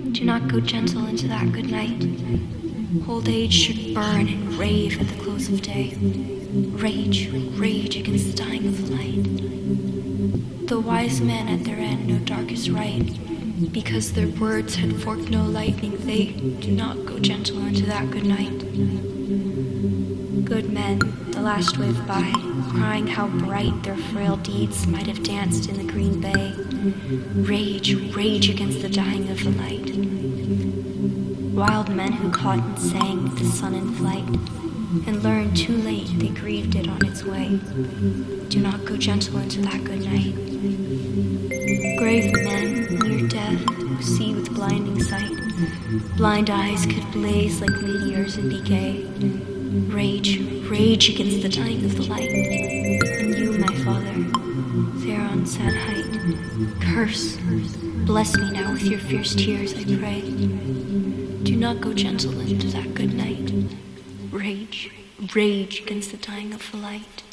Do not go gentle into that good night. Old age should burn and rave at the close of day. Rage, rage against the dying of the light. The wise men at their end know dark is right. Because their words had forked no lightning, they do not go gentle into that good night. Good men, the last wave by, crying how bright their frail deeds might have danced in the green bay. Rage, rage against the dying of the light. Wild men who caught and sang with the sun in flight, and learned too late they grieved it on its way. Do not go gentle into that good night. Grave men, near death, who see with blinding sight, blind eyes could blaze like meteors and be gay. Rage, rage against the dying of the light. And you, my father, there on sad height, curse, bless me now with your fierce tears, I pray. Do not go gentle into that good night. Rage, rage against the dying of the light.